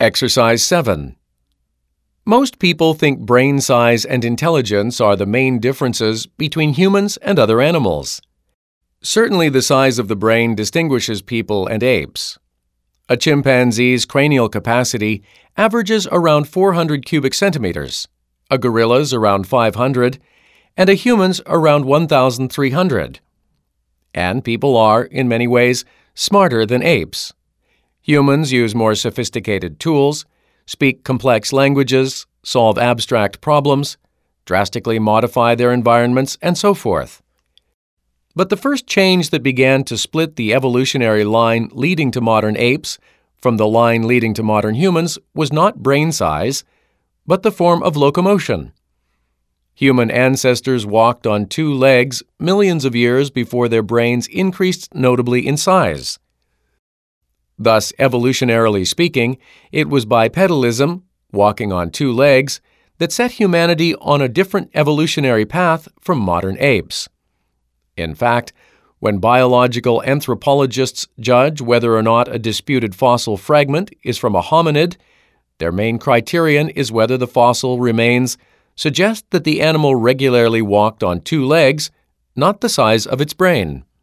Exercise 7. Most people think brain size and intelligence are the main differences between humans and other animals. Certainly, the size of the brain distinguishes people and apes. A chimpanzee's cranial capacity averages around 400 cubic centimeters, a gorilla's around 500, and a human's around 1,300. And people are, in many ways, smarter than apes. Humans use more sophisticated tools, speak complex languages, solve abstract problems, drastically modify their environments, and so forth. But the first change that began to split the evolutionary line leading to modern apes from the line leading to modern humans was not brain size, but the form of locomotion. Human ancestors walked on two legs millions of years before their brains increased notably in size. Thus, evolutionarily speaking, it was bipedalism, walking on two legs, that set humanity on a different evolutionary path from modern apes. In fact, when biological anthropologists judge whether or not a disputed fossil fragment is from a hominid, their main criterion is whether the fossil remains suggest that the animal regularly walked on two legs, not the size of its brain.